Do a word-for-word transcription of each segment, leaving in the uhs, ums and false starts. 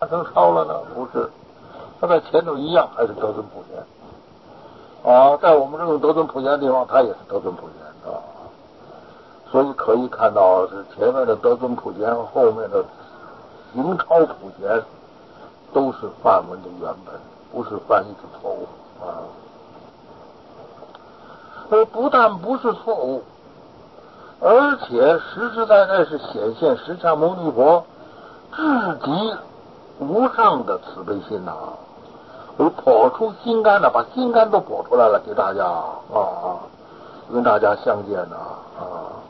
成超了呢？不是，他在前头一样还是得尊普贤啊，在我们这种得尊普贤的地方，他也是得尊普贤啊。所以可以看到，是前面的得尊普贤，后面的行超普贤，都是梵文的原本，不是翻译的错误啊。而不但不是错误，而且实实在在是显现释迦牟尼佛至极无上的慈悲心呐、啊，而剖出心肝了，把心肝都剖出来了，给大家啊，跟大家相见呐啊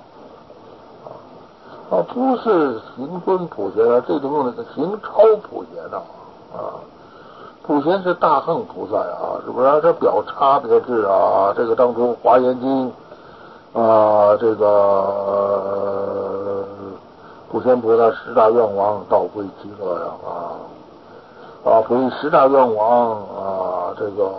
啊，不是行尊普贤啊，这种用的是行超普贤呐啊。普贤是大乘菩萨啊，是不是、啊？这表差别智啊，这个当初华严经啊，这个、呃、普贤菩萨十大愿望道归极乐呀啊啊，所以十大愿望啊，这个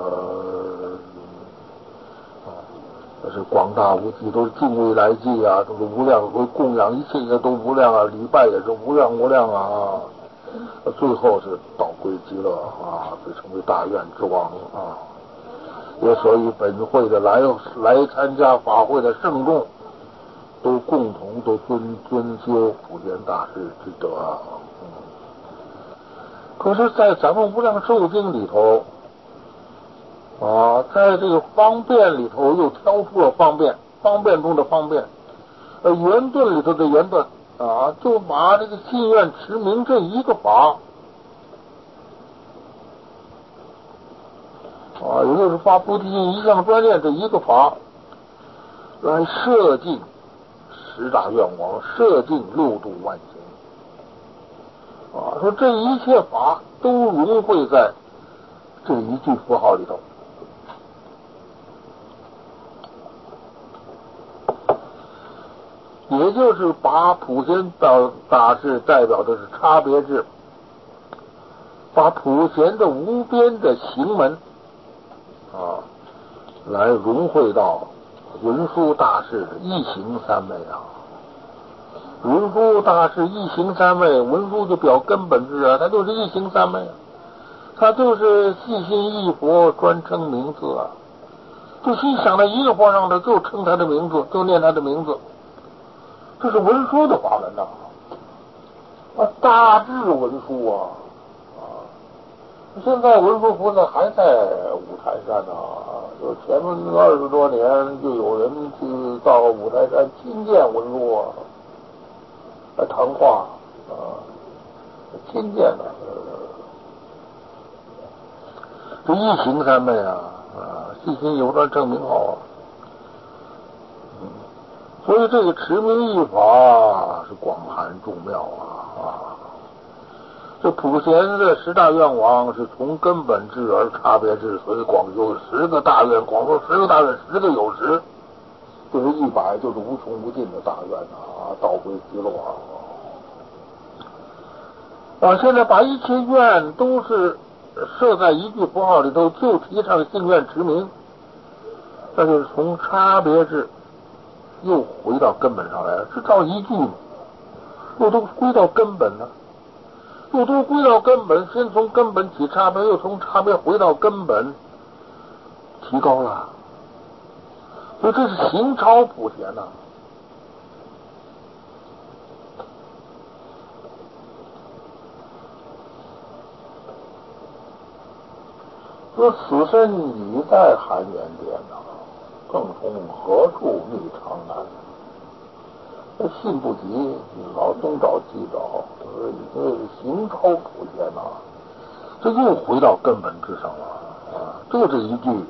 啊，这是广大无际，都是尽未来际啊，都是无量，会供养一切也都无量啊，礼拜也是无量无量啊。最后是道归极乐啊，被称为大愿之王啊。也所以本会的来来参加法会的圣众，都共同都遵遵修普贤大士之德啊。嗯、可是，在咱们无量寿经里头啊，在这个方便里头又挑出了方便，方便中的方便，呃，圆顿里头的圆顿。啊，就把这个信愿持名这一个法啊，也就是发菩提心一向专念这一个法，来摄尽十大愿望，摄尽六度万行啊，说这一切法都融汇在这一句符号里头。也就是把普贤大大士代表的是差别智，把普贤的无边的行门啊，来融汇到文殊大士的一行三昧啊。文殊大士一行三昧，文殊就表根本智啊，他就是一行三昧啊，他就是细心一佛专称名字啊，就心想在一个佛上的就称他的名字，就念他的名字。这是文殊的法门呐、啊，大智文殊啊啊！现在文殊菩萨还在五台山呢、啊，就前面二十多年就有人去到五台山亲见文殊啊，来谈话啊，亲见的、啊，这一行三昧啊啊，细心有专称名号啊。所以这个持名一法是广含众妙啊啊！这普贤的十大愿望是从根本智而差别智，所以广修十个大愿，广修十个大愿，十个有十，就是一百，就是无穷无尽的大愿啊！道归极乐啊！啊，现在把一切愿都是设在一句符号里头，就提倡信愿持名，那就是从差别智。又回到根本上来了，是照一句吗？又都归到根本了，又都归到根本，先从根本起差别，又从差别回到根本，提高了。所以这是行超普贤呐、啊。说此身已在含元殿呐、啊，更从何处觅长安？这信不及，老东找西找，这是行超普贤呐、啊，这又回到根本之上了啊！就这一句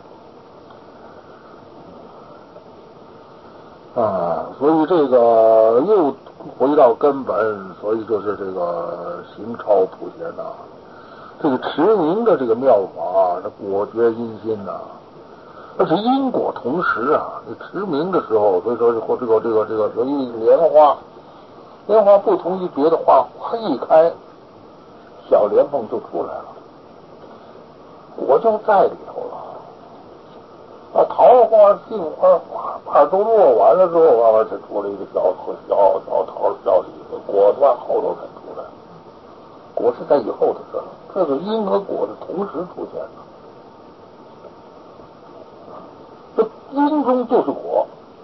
啊，所以这个又回到根本，所以就是这个行超普贤呐、啊，这个持名的这个妙法，这果觉因心呐、啊。而且因果同时啊，你持名的时候，所以说这个这个这个这个，所以莲花，莲花不同于别的花，花一开，小莲蓬就出来了，果就在里头了。啊，桃花、杏花花瓣都落完了之后，慢慢才出来一个小小小桃小李子，果在后头才出来， 果是在以后的事了。这个因和果是同时出现的，这因中就是果，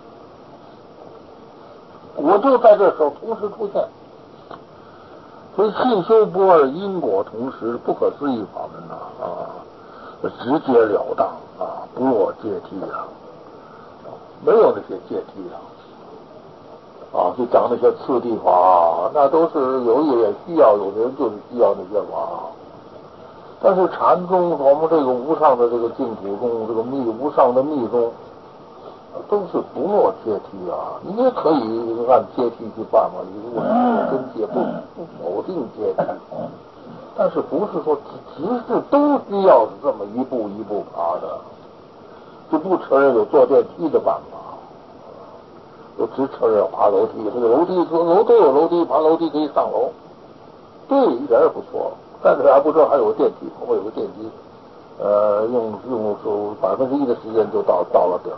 果就在这时候同时出现。所以性修不二，因果同时，不可思议法门呐啊，直截了当啊，不落阶梯啊，没有那些阶梯啊。啊，就讲那些次第法，那都是有的也需要，有的人就是需要那些法。但是禅宗，我们这个无上的这个净土中，这个密无上的密宗，都是不落阶梯啊。你也可以按阶梯去办嘛，你如果跟阶不不否定阶梯，但是不是说只是都需要这么一步一步爬的，就不承认有坐电梯的办法。我只承认要爬楼梯，这个楼梯楼都有楼梯，爬楼梯可以上楼，对，一点也不错。但是还不知道还有个电梯，后面有个电梯，呃，用用手百分之一的时间就到到了顶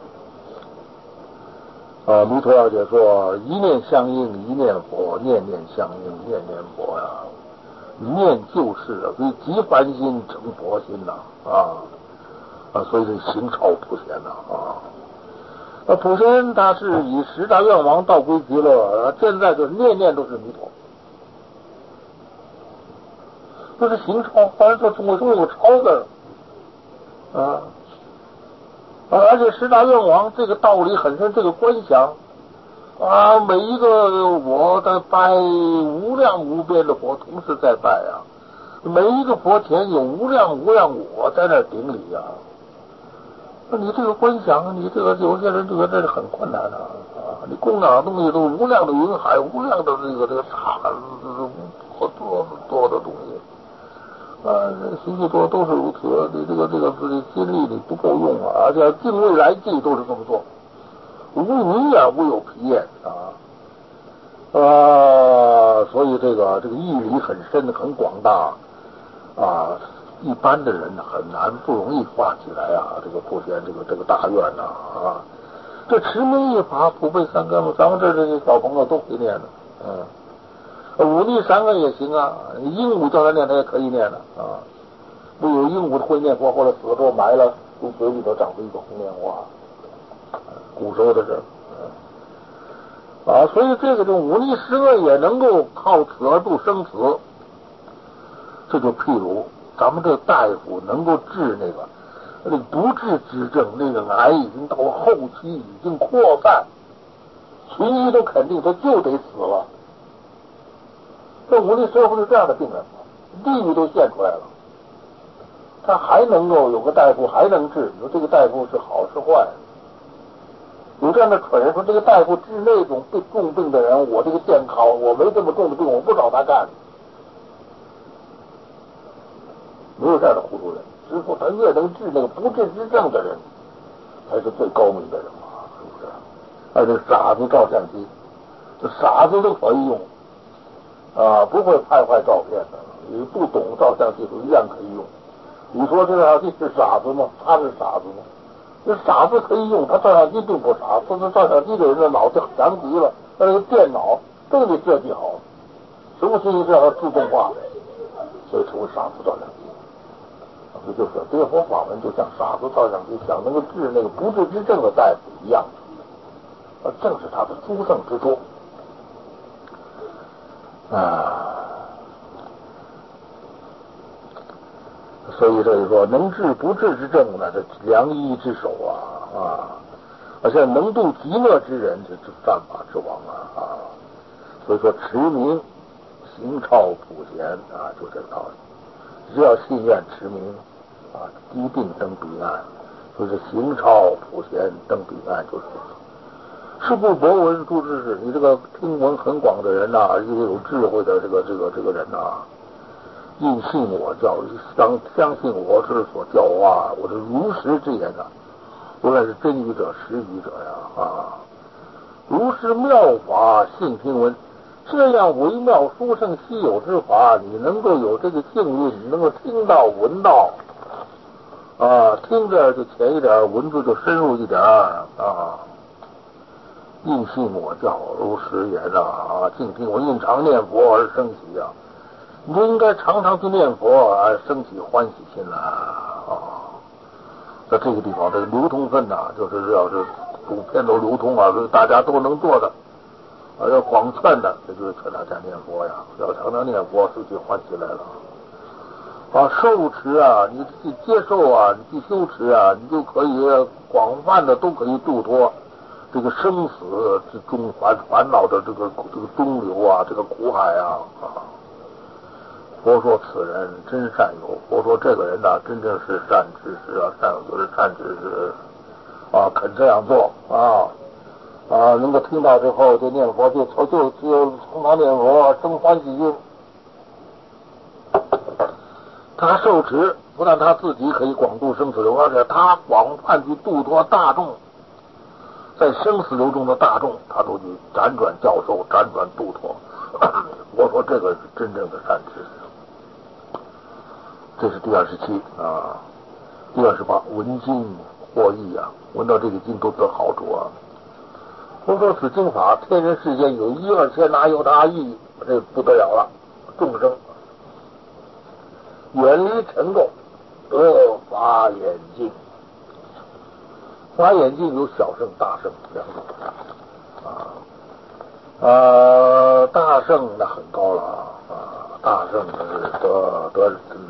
了。啊，弥陀要解说：一念相应，一念佛；念念相应，念念佛呀。念就是啊，所以即凡心成佛心呐啊啊，所以这行超普贤呐啊。那普贤他是以十大愿王道归极乐，现在就是念念都是弥陀，这是行超。当然说中国中有个超字啊，而且十大愿王这个道理很深，这个观想啊，每一个我在拜无量无边的佛，同时在拜啊，每一个佛前有无量无量我在那顶礼啊。那你这个观想，你这个有些人觉得这是很困难的啊！你供养的东西都无量的云海，无量的这个这个塔，多多多的东西啊！许许多都是如此，你这个这个自己心力你不够用啊！而且敬未来际都是这么做，无你也无有疲厌啊啊！所以这个这个义理很深很广大啊。一般的人很难不容易发起来啊，这个普贤这个这个大愿呐 啊, 啊，这持名一法普被三根嘛，咱们这这些小朋友都会念的，嗯，五力三根也行啊，鹦鹉叫他念他也可以念的啊，不有鹦鹉会念佛，或者死了之后埋了，从嘴里头长出一个红莲花，古时候的事，嗯，啊，所以这个就五力十恶也能够靠此而度生死，这就譬如。咱们这大夫能够治那个那个不治之症，那个癌已经到了后期，已经扩散，群医都肯定他就得死了。这五力十恶是这样的病人，地狱都现出来了，他还能够有个大夫还能治，你说这个大夫是好是坏？有这样的蠢人说，这个大夫治那种病重病的人，我这个健康，我没这么重的病，我不找他干。没有这样的糊涂人，师傅他越能治那个不治之症的人，才是最高明的人嘛，是不是？而且傻子照相机，这傻子都可以用啊，不会拍坏照片的。你不懂照相技术一样可以用。你说这照相机是傻子吗？他是傻子吗？这傻子可以用，他照相机并不傻，说是照相机的人的脑子强极了，那个电脑都得设计好，什么事情是要自动化，所以成为傻子照相机。这就是这个佛法门，就像傻子照相机想能够治那个不治之症的大夫一样，而正是他的殊胜之处啊。所以这就说，能治不治之症呢，这良医之首啊啊！而且能度极乐之人，这是善法之王啊啊！所以说，持名行超普贤啊，就这个道理。只要信愿持名啊，一定登彼岸。就是行超普贤登彼岸，就是是故博闻诸知识，你这个听闻很广的人呐、啊，一个有智慧的这个这个这个人呐、啊。应信我教，相相信我之所教化，我的如实之言呐、啊，无论是真语者、实语者呀啊，如是妙法信听闻，这样微妙殊胜稀有之法，你能够有这个幸运，你能够听到闻到啊，听着就浅一点，文字就深入一点啊。应信我教，如实言啊，静听我应常念佛而生喜啊。 你就应该常常去念佛，啊，升起欢喜心来啊。在这个地方，这个流通分呐、啊，就是要是普遍都流通啊，大家都能做的，啊，要广劝的，这就是劝大家念佛呀，要常常念佛，升起欢喜来了。啊，受持啊，你去接受啊，你去修持啊，你就可以广泛的都可以度脱这个生死之中烦烦恼的这个这个中流啊，这个苦海啊啊！佛说此人真善友，佛说这个人呐、啊，真正是善知识啊，善友就是善知识啊，肯这样做啊啊，能够听到之后就念佛，就就就就从他念佛生欢喜心。他受持，不但他自己可以广度生死流，而且他广泛去度脱大众，在生死流中的大众，他都去辗转教授，辗转度脱。我说这个是真正的善知识。这是第二十七啊，第二十八，闻经获益啊，闻到这个经都得好处啊。我说此经法，天人世间有一二千，哪有他意？这不得了了，众生远离尘垢，得法眼净。法眼净有小圣、大圣两种啊。呃，大圣那很高了啊，大圣是得得嗯，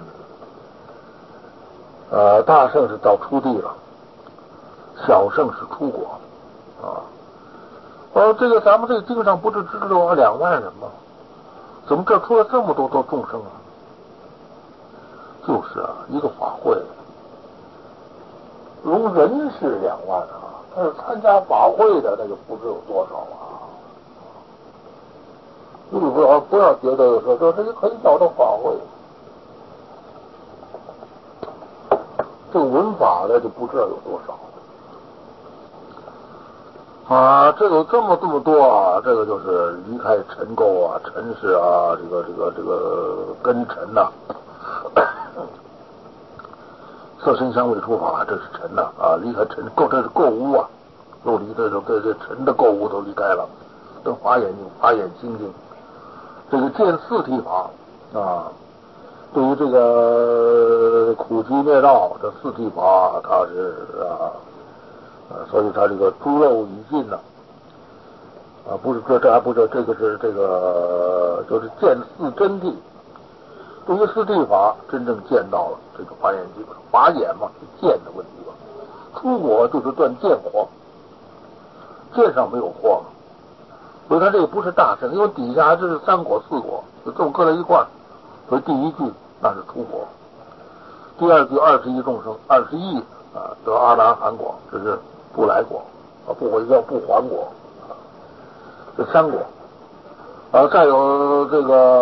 呃，大圣是到出地了，小圣是出国啊。哦，这个咱们这个经上不是只有两万人吗？怎么这出了这么多多众生啊？就是啊，一个法会，容人是两万啊，但是参加法会的那就不知有多少啊。你不要不要觉得说这这就很小的法会，这个文法的就不知道有多少啊！这有这么这么多啊！这个就是离开尘垢啊、尘世啊，这个这个这个根尘呐、啊，色身香味触法，这是尘呐 啊, 啊！离开尘垢，这是垢污啊，都离这种这这尘的垢污都离开了，等法眼睛、法眼清净。这个见四谛法啊，对于这个苦集灭道这四谛法，它是啊啊，所以它这个诸漏已尽了啊，不是这这还不是这个是这个就是见四真谛，对于四谛法真正见到了这个法眼睛，法眼嘛是见的问题嘛，出果就是断见惑，见上没有惑嘛。所以他这个不是大圣，因为底下这是三果四果，就这么搁在一块儿。所以第一句那是出果，第二句二十亿众生，二十亿啊得阿拉含果，这是不来果啊，不回叫不还果啊，这三果啊，再有这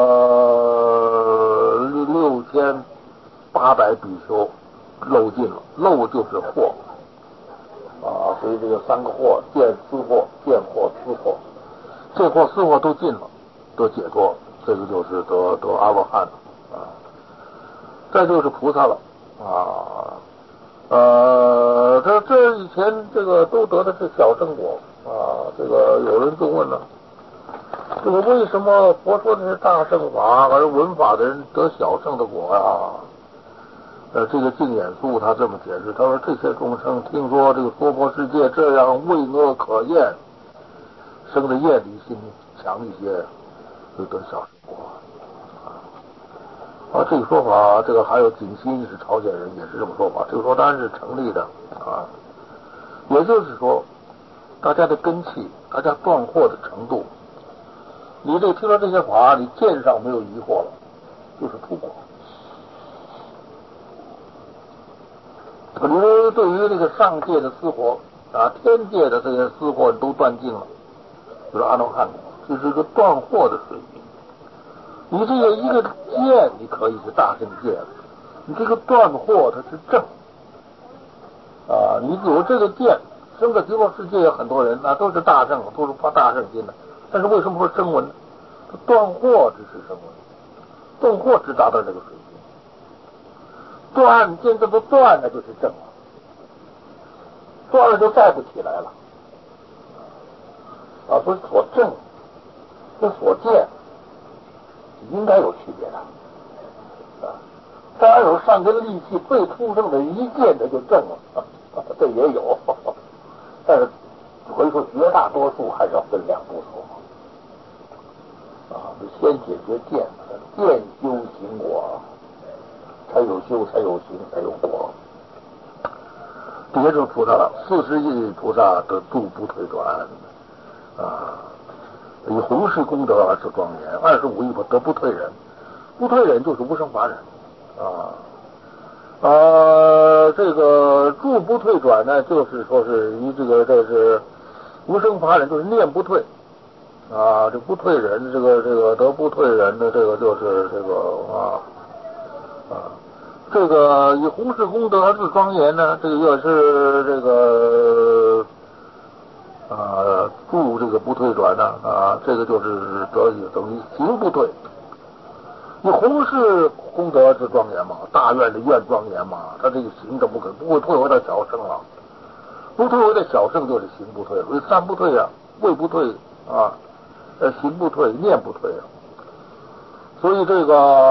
个六千八百比丘漏尽了，漏就是惑啊，所以这个三个惑，见思惑、见惑、思惑。这惑四惑都尽了，得解脱，这个就是得得阿罗汉了啊。再就是菩萨了啊，呃，这这以前这个都得的是小圣果啊。这个有人就问了，这个为什么佛说的是大圣法，而闻法的人得小圣的果呀？呃，这个净眼素他这么解释，他说这些众生听说这个娑婆世界这样畏恶可厌。生的业力心强一些，就得小圣果啊。这个说法，这个还有景心是朝鲜人也是这么说法，这个说当然是成立的啊。也就是说，大家的根器，大家断惑的程度，你这听了这些法，你见上没有疑惑了，就是出果。你说对于这个上界的私惑啊，天界的这些私惑都断尽了。就是阿罗汉，这是个断惑的水平。你这个一个见，你可以是大圣见，你这个断惑它是正啊。你有这个见，生个极乐世界有很多人，那都是大圣，都是发大圣心的。但是为什么说声闻呢？断惑只是声闻，断惑只达到这个水平。断见这个断，那就是正了，断了就再不起来了啊。所以所正跟所见应该有区别的当然有善根利器最通胜的一见的就正了，这也有，但是可以说绝大多数还是要分两步说啊，先解决见，见修行果，才有修，才有行，才有果。这些就是菩萨了，四十亿菩萨得度不退转啊，以弘誓功德而是庄严，二十五亿得不退忍，不退忍就是无生法忍啊。呃，这个住不退转呢，就是说是以这个这是无生法忍，就是念不退啊。这不退忍，这个这个得不退忍的这个就是这个啊啊，这个以弘誓功德而自庄严呢，这个也是这个啊住这个不退转呢啊，这个就是得等于行不退。你弘誓功德之庄严嘛，大愿的愿庄严嘛，他这个行怎么可能不会退回到小圣了？不退回到小圣就是行不退，所以三不退啊，位不退啊，呃行不退，念不退啊。所以这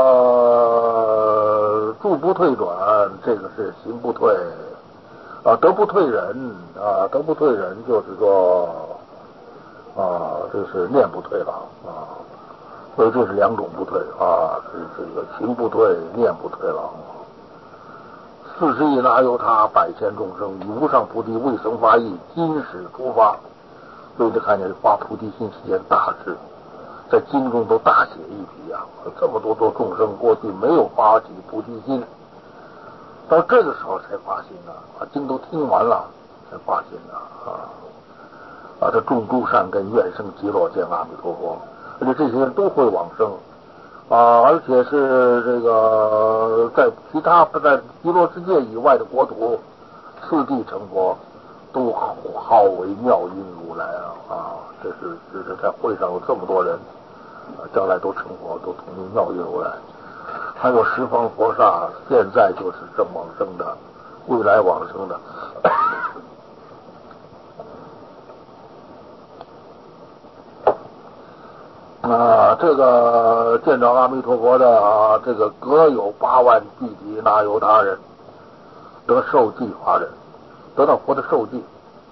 个住不退转，这个是行不退啊，得不退忍啊，得不退忍就是说啊，这是念不退了啊。所以这是两种不退啊，是这个行不退，念不退了。四十亿那由他百千众生以无上菩提未曾发意，今始出发。所以就看见发菩提心是件大事，在经中都大写一笔啊。这么多多众生过去没有发起菩提心，到这个时候才发心呢啊，经都听完了才发心呢啊啊！他种诸善根，愿生极乐见阿弥陀佛。而且这些人都会往生啊，而且是这个在其他在极乐世界以外的国土，次第成佛，都号为妙音如来啊啊！这是这是在会上有这么多人，啊，将来都成佛，都同名妙音如来。还有十方佛刹，现在就是正往生的，未来往生的。啊，这个见着阿弥陀佛的啊，这个各有八万具体，哪有他人得受记法人，得到佛的受记。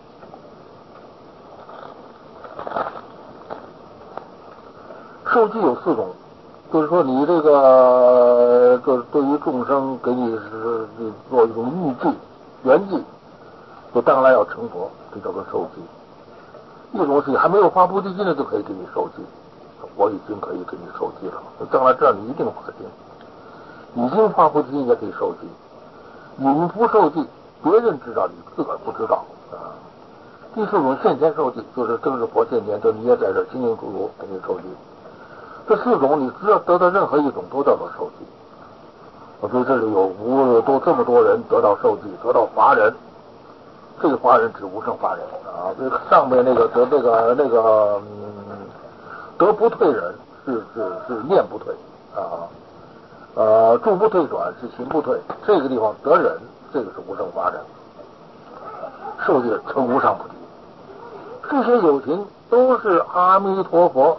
受记有四种，就是说你这个就是对于众生给你是做一种预记、圆记，就将来要成佛，这叫做受记。一种是还没有发菩提心的就可以给你受记。我已经可以给你受记了，将来这样你一定发心，已经发菩提心也可以受记。你们不受记，别人知道，你自个儿不知道啊。第四种现前受记，就是正是佛现前，就你也在这清清楚楚给你受记。这四种你只要得到任何一种，都叫做受记。所以这里有无都这么多人得到受记，得到法人，这个法人指无生法人啊。这个上面那个得那个那个。嗯得不退忍是是是念不退啊，呃，住不退转是行不退。这个地方得忍，这个是无生法忍，受记成无上菩提。这些有情都是阿弥陀佛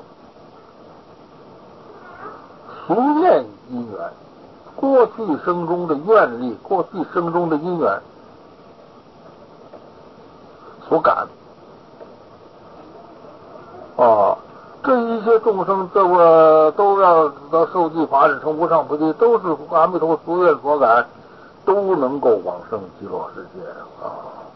俗愿因缘，过去生中的愿力，过去生中的因缘所感啊。这一些众生，这个都要到受记法忍成无上菩提，都是阿弥陀佛俗愿所感，都能够往生极乐世界啊。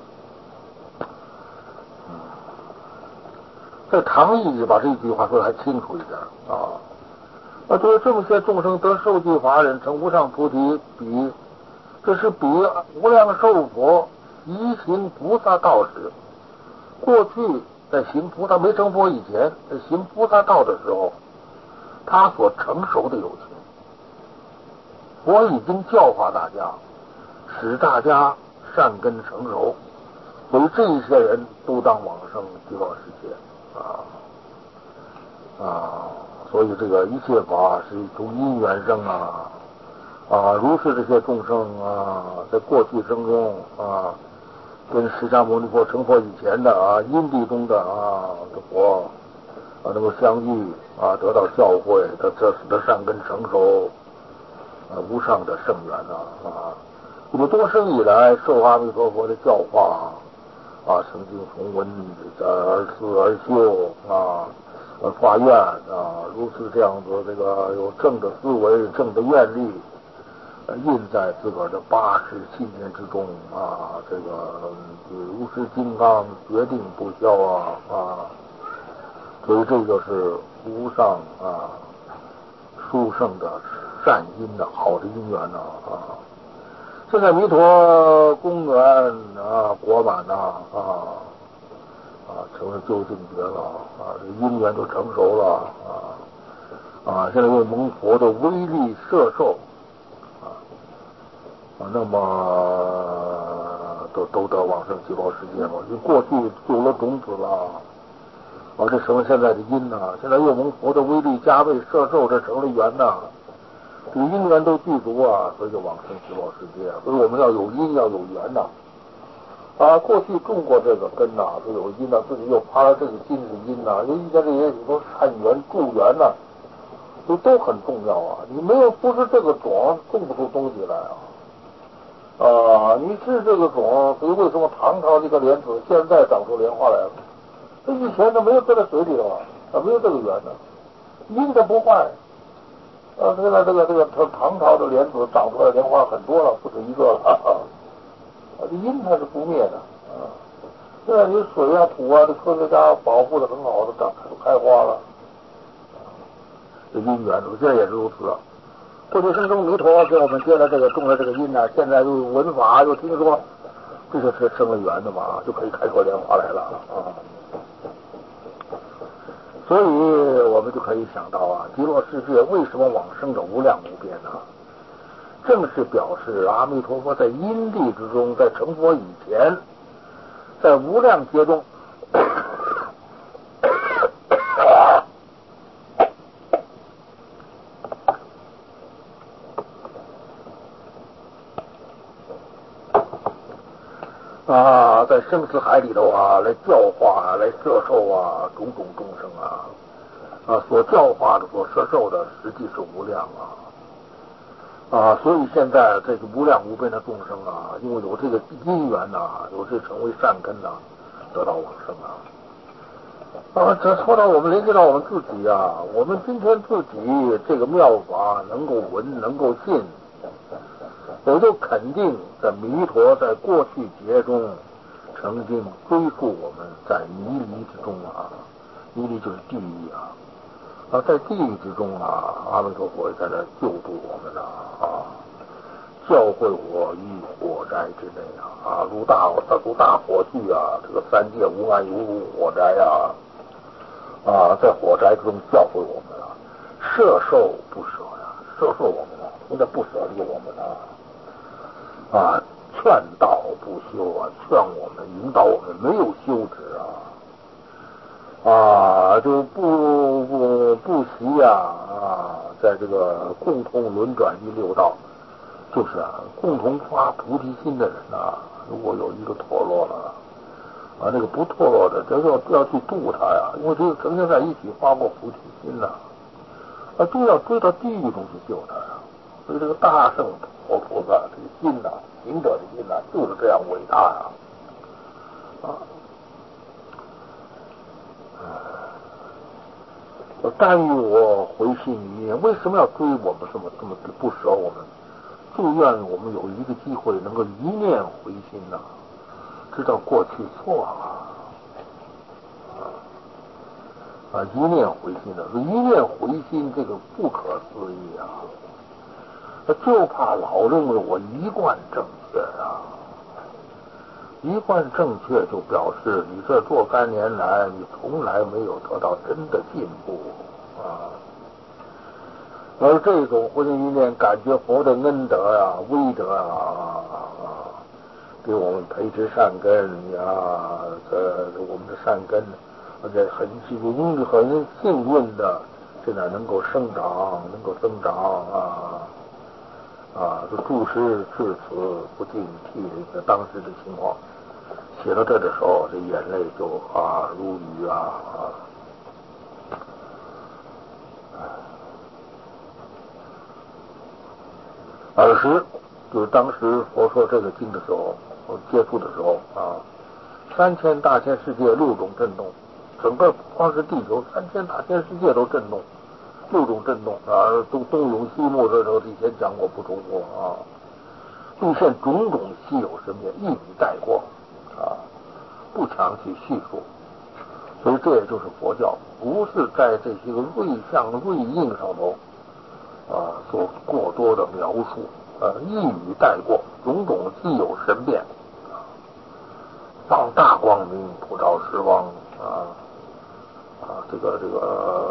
嗯，在唐译里把这句话说的还清楚一点啊。啊，就是这么些众生得受记法忍成无上菩提，比这是比无量寿佛移行菩萨道时，过去。在行菩萨没成佛以前，在行菩萨道的时候，他所成熟的有情，佛已经教化大家，使大家善根成熟，所以这一些人都当往生极乐世界啊啊！所以这个一切法是从因缘生啊啊！如是这些众生啊，在过去生中啊。跟释迦牟尼佛成佛以前的啊，因地中的啊的佛啊能够相遇啊，得到教诲，得这使得善根成熟啊， 无上的圣缘呐啊！那么多生以来受阿弥陀佛的教化啊，曾经从闻而思而修啊，而发愿啊，如此这样子，这个有正的思维、正的愿力，印在自个儿的八识信念之中啊，这个如实金刚，决定不消啊啊！所以这就是无上啊殊胜的善因的好的因缘呐啊！现在弥陀公园啊果满呐啊啊成了究竟觉了啊，这因缘都成熟了啊啊！现在用蒙佛的威力摄受啊啊，那么都都得往生极乐世界嘛。你过去有了种子了啊，这成了现在的因呐、啊。现在又蒙佛的威力加倍摄受，这成了缘呐、啊。这个因缘都具足啊，所以就往生极乐世界。所以我们要有因，要有缘呐、啊。啊，过去种过这个根呐、啊，就有因呐、啊，自己又发了这个心是因呐、啊。因为现在这些很多善缘、助缘呐、啊，都都很重要啊。你没有不是这个种，种不出东西来啊。啊，你是这个种，所以为什么唐朝这个莲子现在长出莲花来了？这以前它没有搁在水里头啊，它没有这个缘呢、啊。因它不坏。啊，现在这个这个唐唐朝的莲子长出来的莲花很多了，不止一个了啊。啊，这因它是不灭的啊。现在你水啊土啊，这科学家保护的很好，都长都开花了。这因缘，现在也是如此。过去生中弥陀给我们接了这个种了这个因呢、啊，现在又闻法又听说，这就是生了缘的嘛，就可以开出莲花来了啊。所以我们就可以想到啊，极乐世界为什么往生者无量无边呢？正是表示阿弥陀佛在因地之中，在成佛以前，在无量劫中啊，在生死海里头啊，来教化、来摄受啊，种种众生啊，啊，所教化的、所摄受的，实际是无量啊。啊，所以现在这个无量无边的众生啊，因为有这个因缘呐、啊，有这成为善根呐、啊，得到往生啊。啊，这说到我们联系到我们自己啊，我们今天自己这个妙法能够闻，能够信，我就肯定在弥陀在过去劫中曾经追溯我们在迷离之中啊，迷离就是地狱啊。啊，在地狱之中啊，阿弥陀佛在这救度我们呐啊，教诲我于火灾之内啊啊，如大如大火炬啊，这个三界无碍犹如火灾啊啊，在火灾之中教诲我们啊，摄受不舍呀、啊，摄受我们啊，从这不舍离我们啊啊，劝导不休啊，劝我们引导我们没有休止啊。啊，就不不不惜呀啊，在这个共同轮转于六道，就是啊，共同发菩提心的人呐、啊，如果有一个脱落了啊，那个不脱落的，这要要去度他呀，因为这个曾经在一起发过菩提心呐、啊，啊，就要追到地狱中去救他呀。所以这个大圣佛菩萨这个心呐、啊，行者的心呐、啊，就是这样伟大呀啊。但欲我回心一念，为什么要追我们这么这么不舍我们？就愿我们有一个机会能够一念回心呐、啊，知道过去错了啊，一念回心的、啊，一念回心这个不可思议啊！就怕老认为我一贯正确啊，一贯正确就表示你这若干年来你从来没有得到真的进步啊。而这种回心一念，感觉佛的恩德啊、威德啊，给我们培植善根呀，这我们的善根，而且很幸很幸运的，现在能够生长，能够增长啊啊！这注释至此不禁替这个当时的情况写到这的时候，这眼泪就啊如雨啊啊！ 尔时就是当时佛说这个经的时候，我接触的时候啊，三千大千世界六种震动，整个光是地球三千大千世界都震动，六种震动啊，东东涌西没，这时候以前讲过不重复啊。出现种种稀有神变，一语带过啊，不强去叙述。所以这也就是佛教，不是在这些个瑞相瑞应上头啊做过多的描述，呃、啊，一语带过，种种稀有神变，放大光明，普照十方啊啊，这个这个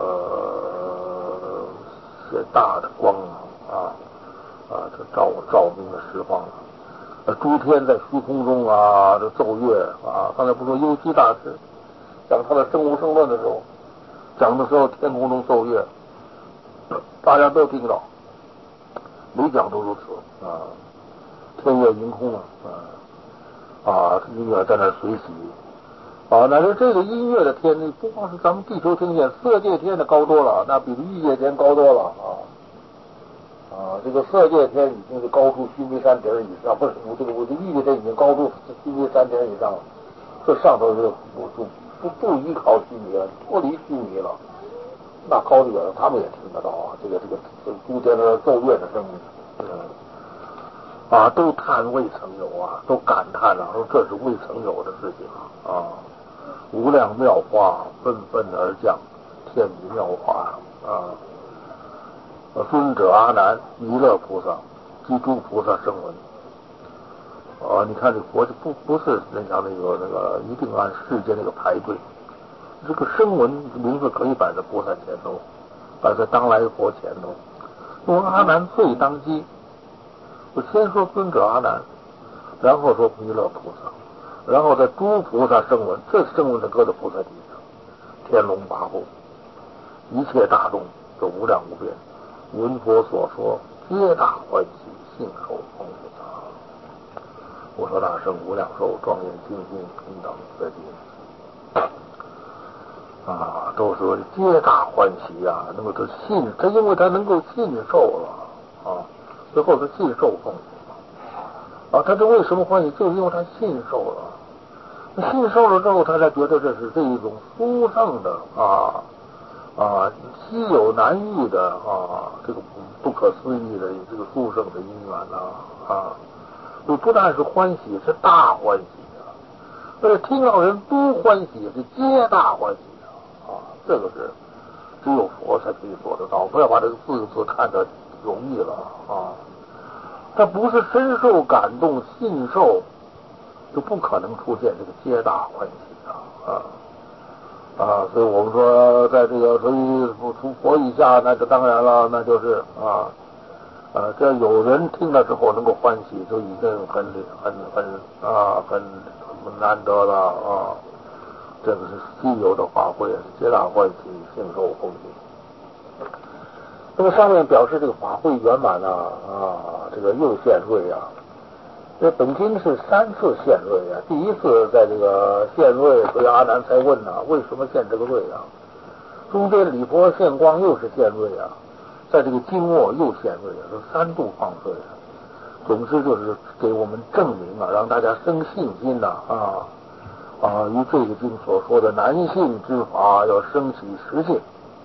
显、呃、大的光啊啊，这照照明的十方啊，诸天在虚空中啊，这奏乐啊，刚才不说幽居大师讲他的生无生论的时候，讲的时候天空中奏乐，大家都听到，每讲都如此啊，天乐云空啊啊啊，音乐在那随喜啊，那说这个音乐的天，不光是咱们地球听见，色界天的高多了，那比欲界天高多了啊啊，这个色界天已经是高出须弥山顶以上，不是我这个我这欲界天已经高出须弥山顶以上了，这上头是不不不不依靠须弥了，脱离须弥了，那高的远了，他们也听得到啊，这个这个这个诸天的奏乐的声音，嗯。啊，都叹未曾有啊，都感叹了、啊，说这是未曾有的事情啊！无量妙花纷纷而降，天女妙花啊！尊者阿难、弥勒菩萨及诸菩萨声闻啊！你看这佛就不不是那像那个那个一定按世间那个排队，这个声闻名字可以摆在菩萨前头，摆在当来佛前头，用阿难最当机。我先说尊者阿难，然后说弥勒菩萨，然后再诸菩萨声闻，这声闻的搁在菩萨底下，天龙八部，一切大众都无量无边，闻佛所说，皆大欢喜，信受奉行。我说大圣无量寿，庄严清净，平等觉尽。啊，都说皆大欢喜呀、啊，那么他信，他因为他能够信受了啊。最后是信受奉行啊，他这为什么欢喜？就是因为他信受了，信受了之后，他才觉得这是这一种殊胜的啊啊稀有难遇的啊这个不可思议的这个殊胜的因缘呐啊，就不但是欢喜，是大欢喜啊！而且听到人都欢喜，是皆大欢喜啊！啊，这个是只有佛才可以做得到，不要把这个四个字看得容易了啊！他不是深受感动、信受，就不可能出现这个皆大欢喜啊啊啊！所以我们说，在这个所以除佛以下，那就当然了，那就是啊啊，这有人听了之后能够欢喜，就已经很很很啊很很难得了啊！这个是稀有的法会，皆大欢喜，信受奉行。那么上面表示这个法会圆满啊啊，这个又现瑞啊。这本经是三次现瑞啊，第一次在这个现瑞，所以阿难才问呐、啊，为什么现这个瑞啊？中间礼佛现光又是现瑞啊，在这个经末又现瑞啊，是三度放瑞啊。总之就是给我们证明啊，让大家生信心呐啊啊，于这个经所说的难信之法要升起实信。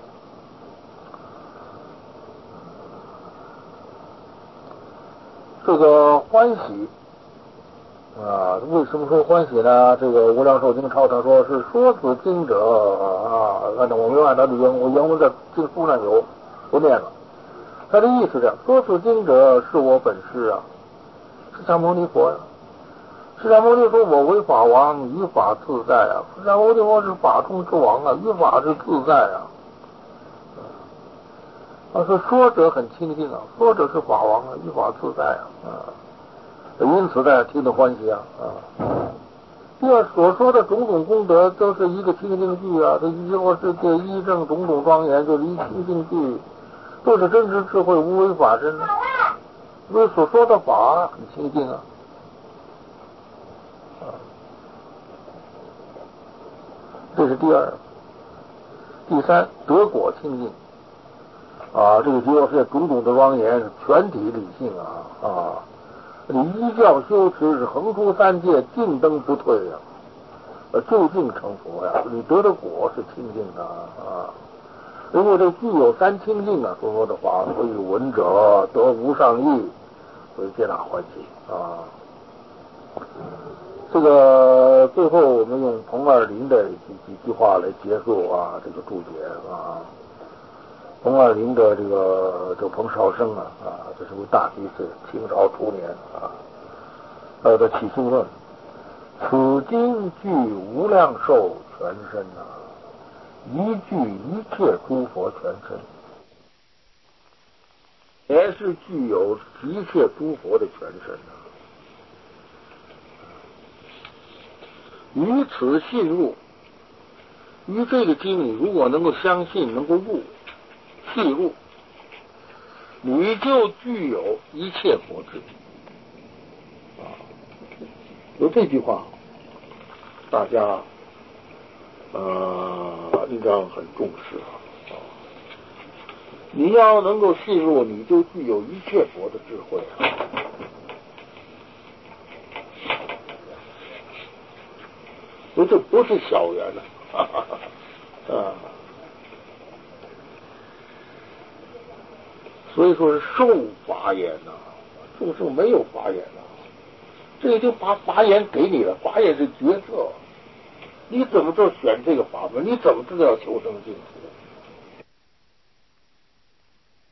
这个欢喜啊，为什么说欢喜呢？这个无量寿经抄他说是说此经者啊，按照我们按照的原我原文在经书上有，不念了。他的意思是说此经者是我本师啊，释迦牟尼佛呀、啊。释迦牟尼说：“我为法王，于法自在啊。”释迦牟尼佛是法中之王啊，于法是自在啊。啊，说说者很清净啊，说者是法王啊，于法自在啊啊。因此大家听得欢喜啊啊！第二所说的种种功德都是一个清净句啊，这一说世界一正种种庄严，就是一清净句，都是真实智慧无为法身。所以所说的法很清净啊啊！这是第二。第三，得果清净。 啊，这个结果是种种的庄严，全体理性啊啊！你依教修持是横出三界，径登不退呀、啊，就近成佛呀！你得的果是清净的啊。如果这具有三清净啊，所说的话，所以闻者得无上益，所以皆大欢喜啊。这个最后我们用彭二林的几几句话来结束啊，这个注解啊。彭二林的这个这个彭绍生啊啊，这是位大居士，清朝初年啊，他的起信论，此经具无量寿全身呐、啊，一具一切诸佛全身，也是具有一切诸佛的全身呐、啊。于此信入，于这个经你如果能够相信，能够悟，信入，你就具有一切佛智啊。有这句话，大家呃应该很重视啊。你要能够信入，你就具有一切佛的智慧啊。所以这不是小缘了啊！啊，所以说是受法眼呐、啊，众生没有法眼呐、啊，这已经把法眼给你了，法眼是决策，你怎么知道选这个法门？你怎么知道要求生净土？